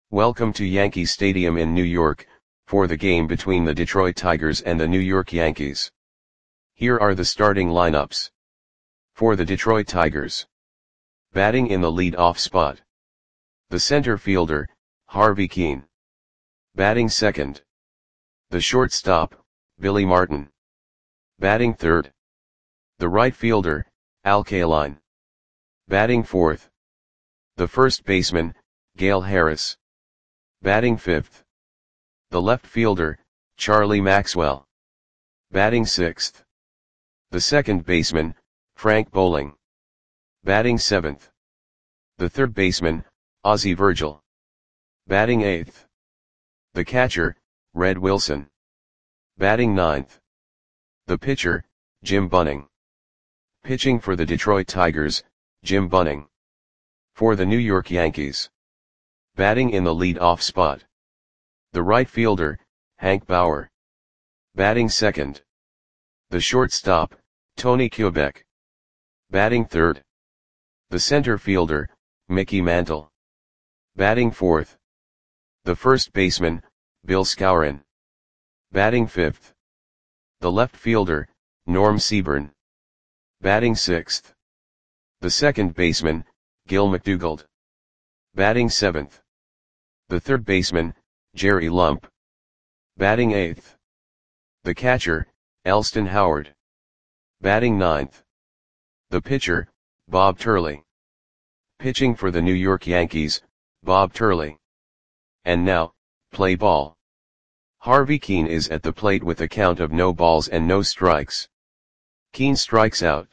Welcome to Yankee Stadium in New York, for the game between the Detroit Tigers and the New York Yankees. Here are the starting lineups. For the Detroit Tigers. Batting in the lead-off spot. The center fielder, Harvey Kuenn. Batting second. The shortstop, Billy Martin. Batting third. The right fielder, Al Kaline. Batting fourth. The first baseman, Gale Harris. Batting fifth. The left fielder, Charlie Maxwell. Batting sixth. The second baseman, Frank Boling. Batting seventh. The third baseman, Ozzie Virgil. Batting eighth. The catcher, Red Wilson. Batting ninth. The pitcher, Jim Bunning. Pitching for the Detroit Tigers, Jim Bunning. For the New York Yankees. Batting in the lead-off spot. The right fielder, Hank Bauer. Batting second. The shortstop, Tony Kubek. Batting third. The center fielder, Mickey Mantle. Batting fourth. The first baseman, Bill Skowron. Batting fifth. The left fielder, Norm Seaborn. Batting sixth. The second baseman, Gil McDougald. Batting seventh. The third baseman, Jerry Lump. Batting eighth. The catcher, Elston Howard. Batting ninth. The pitcher, Bob Turley. Pitching for the New York Yankees, Bob Turley. And now, play ball. Harvey Kuenn is at the plate with a count of no balls and no strikes. Kuenn strikes out.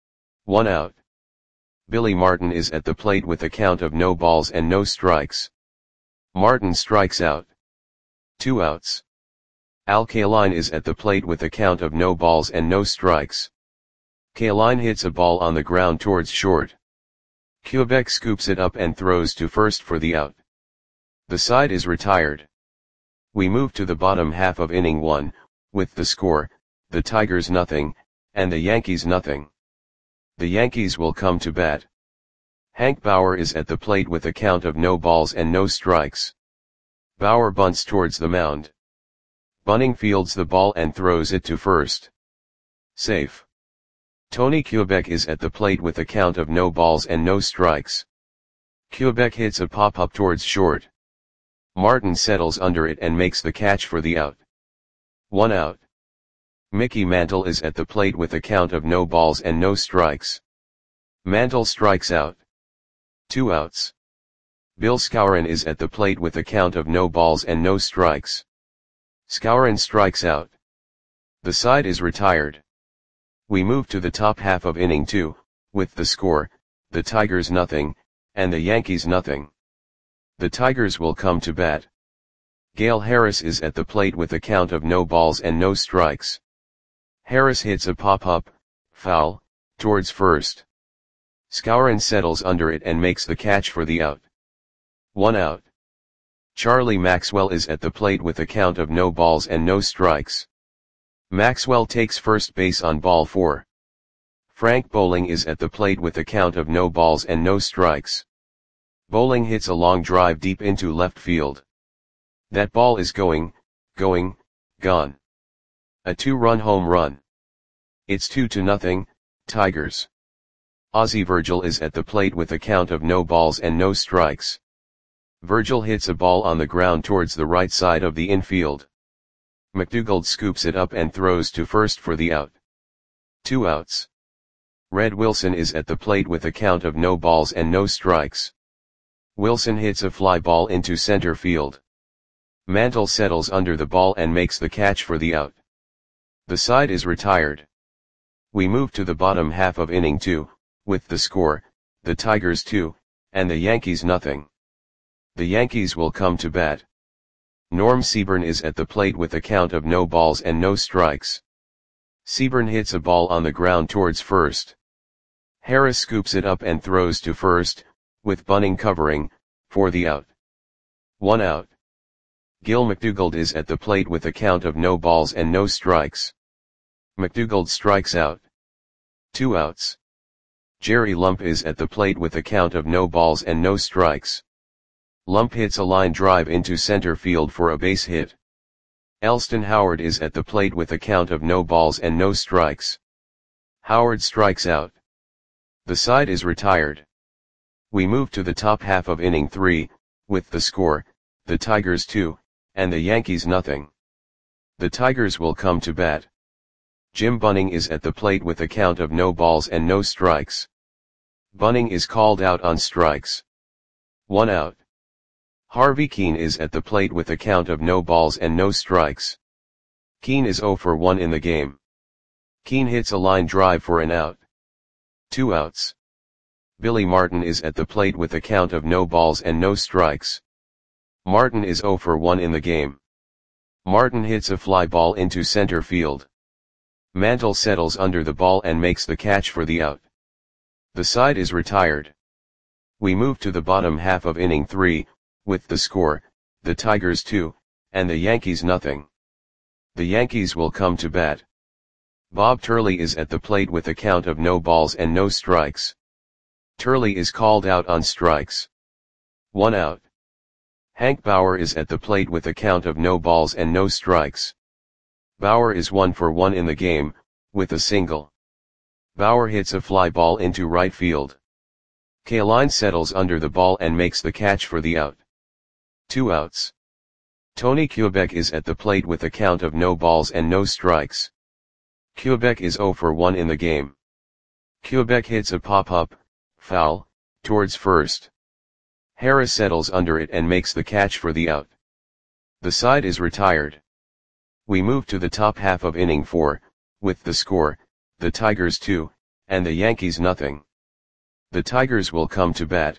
1 out. Billy Martin is at the plate with a count of no balls and no strikes. Martin strikes out. 2 outs. Al Kaline is at the plate with a count of no balls and no strikes. Kaline hits a ball on the ground towards short. Kubek scoops it up and throws to first for the out. The side is retired. We move to the bottom half of inning 1, with the score, the Tigers nothing, and the Yankees nothing. The Yankees will come to bat. Hank Bauer is at the plate with a count of no balls and no strikes. Bauer bunts towards the mound. Bunning fields the ball and throws it to first. Safe. Tony Kubek is at the plate with a count of no balls and no strikes. Kubek hits a pop-up towards short. Martin settles under it and makes the catch for the out. 1 out. Mickey Mantle is at the plate with a count of no balls and no strikes. Mantle strikes out. 2 outs. Bill Skowron is at the plate with a count of no balls and no strikes. Skowron strikes out. The side is retired. We move to the top half of inning 2, with the score, the Tigers nothing, and the Yankees nothing. The Tigers will come to bat. Gale Harris is at the plate with a count of no balls and no strikes. Harris hits a pop-up, foul, towards first. Skowron settles under it and makes the catch for the out. 1 out. Charlie Maxwell is at the plate with a count of no balls and no strikes. Maxwell takes first base on ball 4. Frank Boling is at the plate with a count of no balls and no strikes. Boling hits a long drive deep into left field. That ball is gone. A 2-run home run. It's 2-0, Tigers. Ozzie Virgil is at the plate with a count of no balls and no strikes. Virgil hits a ball on the ground towards the right side of the infield. McDougald scoops it up and throws to first for the out. 2 outs. Red Wilson is at the plate with a count of no balls and no strikes. Wilson hits a fly ball into center field. Mantle settles under the ball and makes the catch for the out. The side is retired. We move to the bottom half of inning 2, with the score, the Tigers 2, and the Yankees nothing. The Yankees will come to bat. Norm Seaborn is at the plate with a count of no balls and no strikes. Seaborn hits a ball on the ground towards first. Harris scoops it up and throws to first, with Bunning covering, for the out. 1 out. Gil McDougald is at the plate with a count of no balls and no strikes. McDougald strikes out. 2 outs. Jerry Lump is at the plate with a count of no balls and no strikes. Lump hits a line drive into center field for a base hit. Elston Howard is at the plate with a count of no balls and no strikes. Howard strikes out. The side is retired. We move to the top half of inning 3, with the score, the Tigers 2, and the Yankees nothing. The Tigers will come to bat. Jim Bunning is at the plate with a count of no balls and no strikes. Bunning is called out on strikes. 1 out. Harvey Keene is at the plate with a count of no balls and no strikes. Keene is 0 for 1 in the game. Keene hits a line drive for an out. 2 outs. Billy Martin is at the plate with a count of no balls and no strikes. Martin is 0 for 1 in the game. Martin hits a fly ball into center field. Mantle settles under the ball and makes the catch for the out. The side is retired. We move to the bottom half of inning 3, with the score, the Tigers 2, and the Yankees nothing. The Yankees will come to bat. Bob Turley is at the plate with a count of no balls and no strikes. Turley is called out on strikes. 1 out. Hank Bauer is at the plate with a count of no balls and no strikes. Bauer is 1 for 1 in the game, with a single. Bauer hits a fly ball into right field. Kaline settles under the ball and makes the catch for the out. 2 outs. Tony Kubek is at the plate with a count of no balls and no strikes. Kubek is 0 for 1 in the game. Kubek hits a pop-up, foul, towards first. Harris settles under it and makes the catch for the out. The side is retired. We move to the top half of inning 4, with the score, the Tigers 2, and the Yankees nothing. The Tigers will come to bat.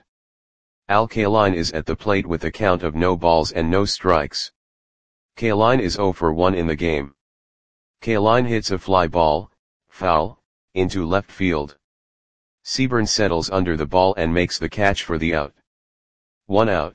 Al Kaline is at the plate with a count of no balls and no strikes. Kaline is 0 for 1 in the game. Kaline hits a fly ball, foul, into left field. Seaburn settles under the ball and makes the catch for the out. 1 out.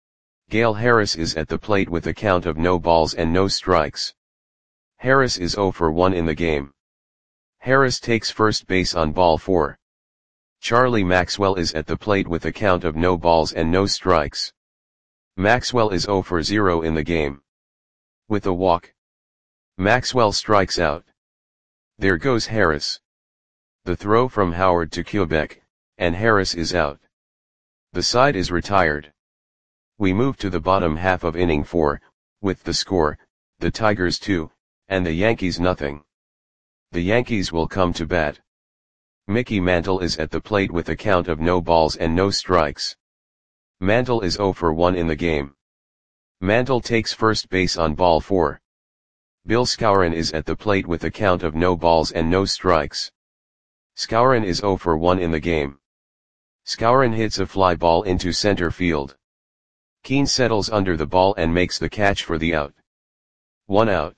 Gale Harris is at the plate with a count of no balls and no strikes. Harris is 0 for 1 in the game. Harris takes first base on ball 4. Charlie Maxwell is at the plate with a count of no balls and no strikes. Maxwell is 0 for 0 in the game. With a walk, Maxwell strikes out. There goes Harris. The throw from Howard to Kubek, and Harris is out. The side is retired. We move to the bottom half of inning 4, with the score, the Tigers 2, and the Yankees nothing. The Yankees will come to bat. Mickey Mantle is at the plate with a count of no balls and no strikes. Mantle is 0 for 1 in the game. Mantle takes first base on ball 4. Bill Skowron is at the plate with a count of no balls and no strikes. Skowron is 0 for 1 in the game. Skowron hits a fly ball into center field. Keene settles under the ball and makes the catch for the out. 1 out.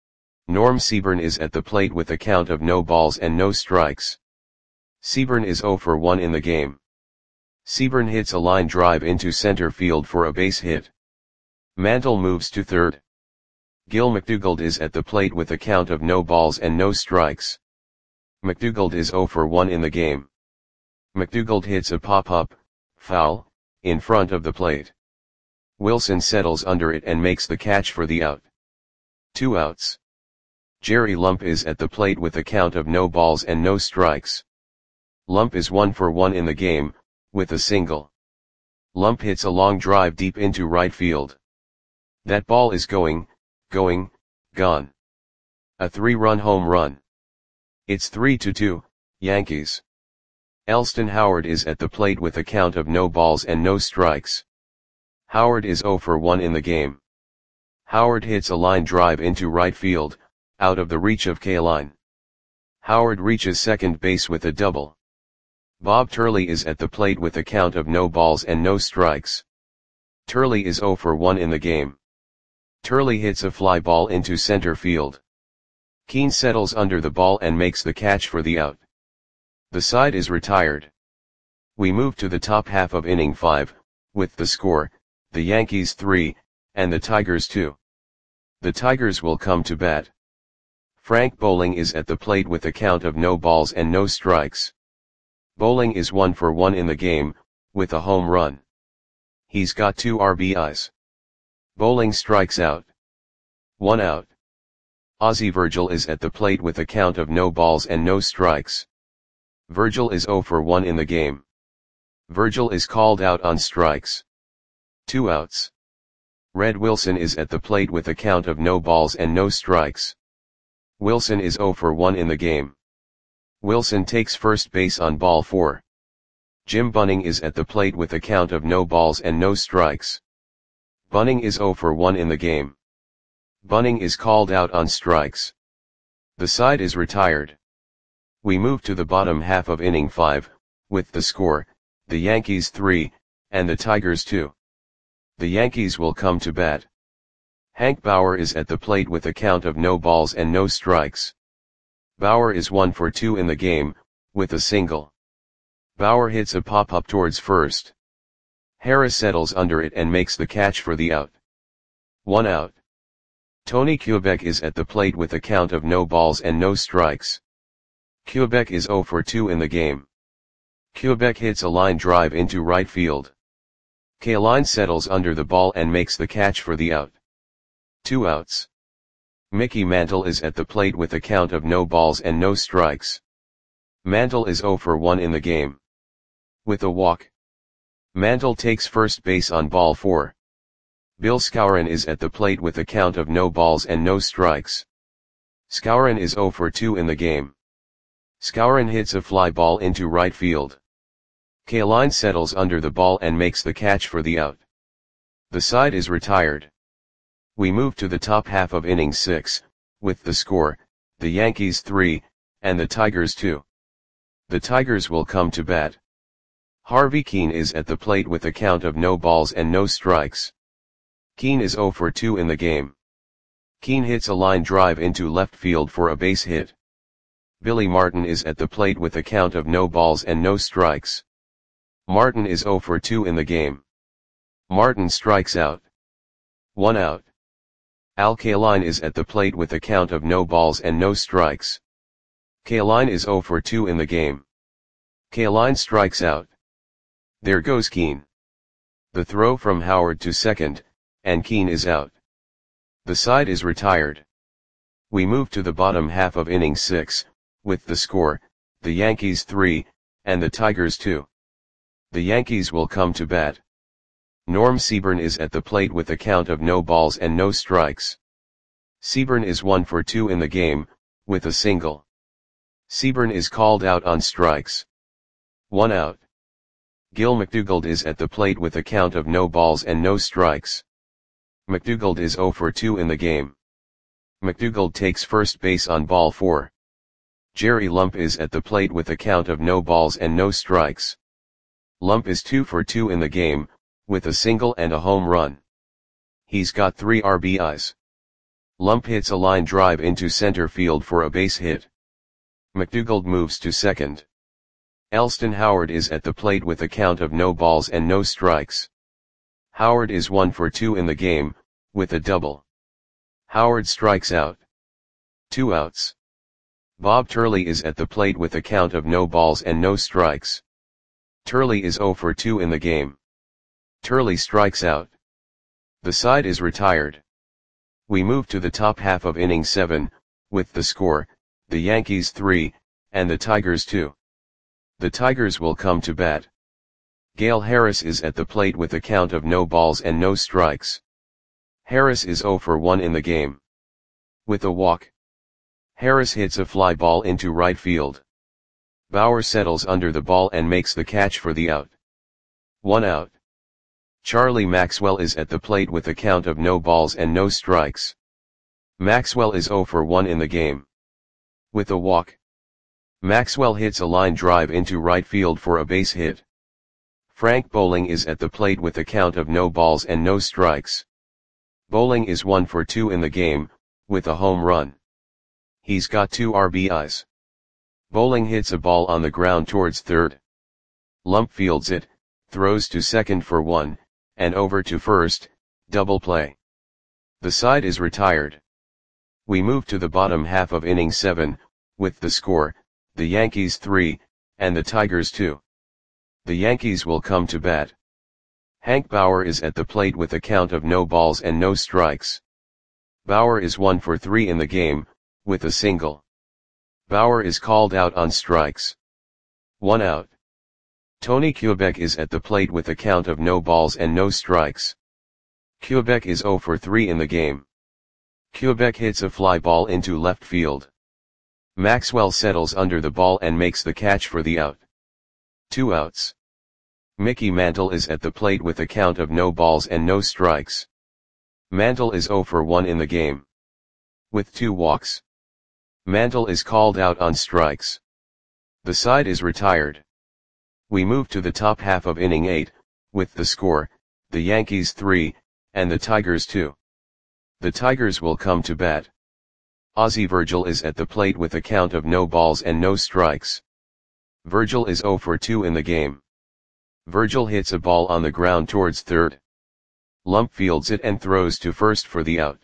Norm Seaburn is at the plate with a count of no balls and no strikes. Seaburn is 0 for 1 in the game. Seaburn hits a line drive into center field for a base hit. Mantle moves to third. Gil McDougald is at the plate with a count of no balls and no strikes. McDougald is 0 for 1 in the game. McDougald hits a pop-up, foul, in front of the plate. Wilson settles under it and makes the catch for the out. 2 outs. Jerry Lump is at the plate with a count of no balls and no strikes. Lump is 1 for 1 in the game, with a single. Lump hits a long drive deep into right field. That ball is gone. A 3-run home run. It's 3-2, Yankees. Elston Howard is at the plate with a count of no balls and no strikes. Howard is 0 for 1 in the game. Howard hits a line drive into right field, out of the reach of Kaline. Howard reaches second base with a double. Bob Turley is at the plate with a count of no balls and no strikes. Turley is 0 for 1 in the game. Turley hits a fly ball into center field. Keene settles under the ball and makes the catch for the out. The side is retired. We move to the top half of inning 5, with the score, the Yankees 3, and the Tigers 2. The Tigers will come to bat. Frank Bowling is at the plate with a count of no balls and no strikes. Bowling is 1 for 1 in the game, with a home run. He's got 2 RBIs. Bowling strikes out. 1 out. Ozzie Virgil is at the plate with a count of no balls and no strikes. Virgil is 0 for 1 in the game. Virgil is called out on strikes. 2 outs. Red Wilson is at the plate with a count of no balls and no strikes. Wilson is 0 for 1 in the game. Wilson takes first base on ball 4. Jim Bunning is at the plate with a count of no balls and no strikes. Bunning is 0 for 1 in the game. Bunning is called out on strikes. The side is retired. We move to the bottom half of inning 5, with the score, the Yankees 3, and the Tigers 2. The Yankees will come to bat. Hank Bauer is at the plate with a count of no balls and no strikes. Bauer is 1 for 2 in the game, with a single. Bauer hits a pop-up towards first. Harris settles under it and makes the catch for the out. 1 out. Tony Kubek is at the plate with a count of no balls and no strikes. Kubek is 0 for 2 in the game. Kubek hits a line drive into right field. Kaline settles under the ball and makes the catch for the out. 2 outs. Mickey Mantle is at the plate with a count of no balls and no strikes. Mantle is 0 for 1 in the game. With a walk. Mantle takes first base on ball 4. Bill Skowron is at the plate with a count of no balls and no strikes. Skowron is 0 for 2 in the game. Skowron hits a fly ball into right field. Kaline settles under the ball and makes the catch for the out. The side is retired. We move to the top half of inning 6, with the score, the Yankees 3, and the Tigers 2. The Tigers will come to bat. Harvey Kuenn is at the plate with a count of no balls and no strikes. Kuenn is 0 for 2 in the game. Kuenn hits a line drive into left field for a base hit. Billy Martin is at the plate with a count of no balls and no strikes. Martin is 0 for 2 in the game. Martin strikes out. 1 out. Al Kaline is at the plate with a count of no balls and no strikes. Kaline is 0 for 2 in the game. Kaline strikes out. There goes Kuenn. The throw from Howard to second, and Kuenn is out. The side is retired. We move to the bottom half of inning 6, with the score, the Yankees 3, and the Tigers 2. The Yankees will come to bat. Norm Seaburn is at the plate with a count of no balls and no strikes. Seaburn is 1 for 2 in the game, with a single. Seaburn is called out on strikes. 1 out. Gil McDougald is at the plate with a count of no balls and no strikes. McDougald is 0 for 2 in the game. McDougald takes first base on ball 4. Jerry Lump is at the plate with a count of no balls and no strikes. Lump is 2 for 2 in the game, with a single and a home run. He's got 3 RBIs. Lump hits a line drive into center field for a base hit. McDougald moves to second. Elston Howard is at the plate with a count of no balls and no strikes. Howard is 1 for 2 in the game, with a double. Howard strikes out. 2 outs. Bob Turley is at the plate with a count of no balls and no strikes. Turley is 0 for 2 in the game. Turley strikes out. The side is retired. We move to the top half of inning 7, with the score, the Yankees 3, and the Tigers 2. The Tigers will come to bat. Gale Harris is at the plate with a count of no balls and no strikes. Harris is 0 for 1 in the game. With a walk. Harris hits a fly ball into right field. Bauer settles under the ball and makes the catch for the out. 1 out. Charlie Maxwell is at the plate with a count of no balls and no strikes. Maxwell is 0 for 1 in the game. With a walk. Maxwell hits a line drive into right field for a base hit. Frank Bowling is at the plate with a count of no balls and no strikes. Bowling is 1 for 2 in the game, with a home run. He's got 2 RBIs. Bowling hits a ball on the ground towards third. Lump fields it, throws to second for 1, and over to first, double play. The side is retired. We move to the bottom half of inning 7, with the score, the Yankees 3, and the Tigers 2. The Yankees will come to bat. Hank Bauer is at the plate with a count of no balls and no strikes. Bauer is 1 for 3 in the game, with a single. Bauer is called out on strikes. 1 out. Tony Quebec is at the plate with a count of no balls and no strikes. Quebec is 0 for 3 in the game. Quebec hits a fly ball into left field. Maxwell settles under the ball and makes the catch for the out. 2 outs. Mickey Mantle is at the plate with a count of no balls and no strikes. Mantle is 0 for 1 in the game. With 2 walks. Mantle is called out on strikes. The side is retired. We move to the top half of inning 8, with the score, the Yankees 3, and the Tigers 2. The Tigers will come to bat. Ozzie Virgil is at the plate with a count of no balls and no strikes. Virgil is 0 for 2 in the game. Virgil hits a ball on the ground towards third. Lump fields it and throws to first for the out.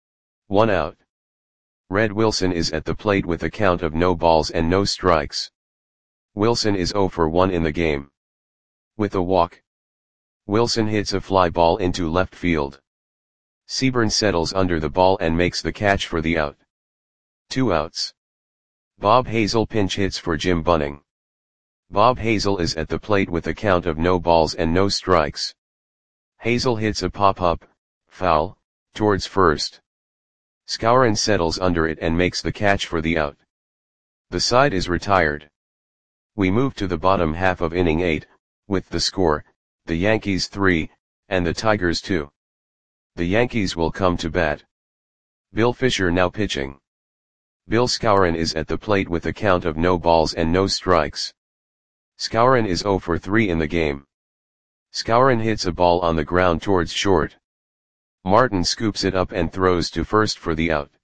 1 out. Red Wilson is at the plate with a count of no balls and no strikes. Wilson is 0 for 1 in the game. With a walk. Wilson hits a fly ball into left field. Seaburn settles under the ball and makes the catch for the out. 2 outs. Bob Hazel pinch hits for Jim Bunning. Bob Hazel is at the plate with a count of no balls and no strikes. Hazel hits a pop-up, foul, towards first. Skowron settles under it and makes the catch for the out. The side is retired. We move to the bottom half of inning 8, with the score, the Yankees 3, and the Tigers 2. The Yankees will come to bat. Bill Fisher now pitching. Bill Skowron is at the plate with a count of no balls and no strikes. Skowron is 0 for 3 in the game. Skowron hits a ball on the ground towards short. Martin scoops it up and throws to first for the out.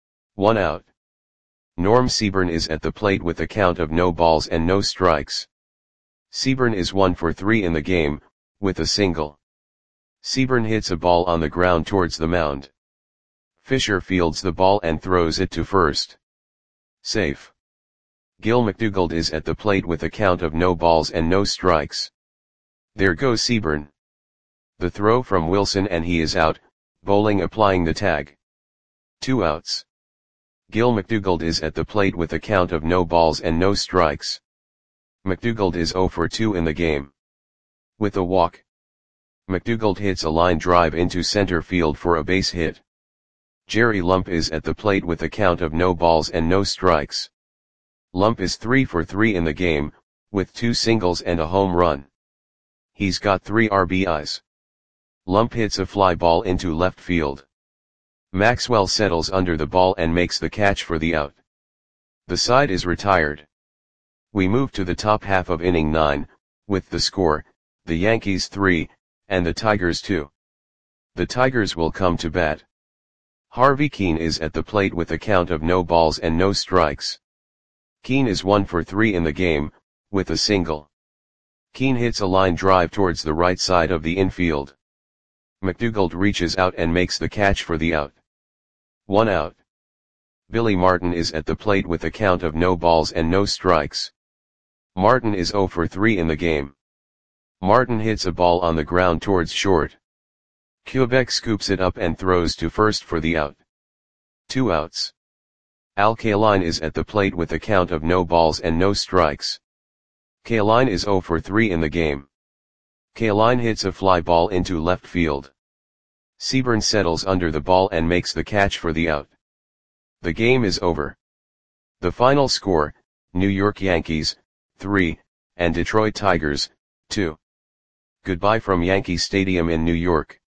1 out. Norm Seaburn is at the plate with a count of no balls and no strikes. Seaburn is 1 for 3 in the game, with a single. Seaburn hits a ball on the ground towards the mound. Fisher fields the ball and throws it to first. Safe. Gil McDougald is at the plate with a count of no balls and no strikes. There goes Seaburn. The throw from Wilson and he is out, Bowling applying the tag. 2 outs. Gil McDougald is at the plate with a count of no balls and no strikes. McDougald is 0 for 2 in the game. With a walk. McDougald hits a line drive into center field for a base hit. Jerry Lump is at the plate with a count of no balls and no strikes. Lump is 3 for 3 in the game, with 2 singles and a home run. He's got 3 RBIs. Lump hits a fly ball into left field. Maxwell settles under the ball and makes the catch for the out. The side is retired. We move to the top half of inning 9, with the score, the Yankees 3, and the Tigers 2. The Tigers will come to bat. Harvey Keene is at the plate with a count of no balls and no strikes. Keene is 1 for 3 in the game, with a single. Keene hits a line drive towards the right side of the infield. McDougald reaches out and makes the catch for the out. 1 out. Billy Martin is at the plate with a count of no balls and no strikes. Martin is 0 for 3 in the game. Martin hits a ball on the ground towards short. Quebec scoops it up and throws to first for the out. 2 outs. Al Kaline is at the plate with a count of no balls and no strikes. Kaline is 0 for 3 in the game. Kaline hits a fly ball into left field. Seaburn settles under the ball and makes the catch for the out. The game is over. The final score, New York Yankees, 3, and Detroit Tigers, 2. Goodbye from Yankee Stadium in New York.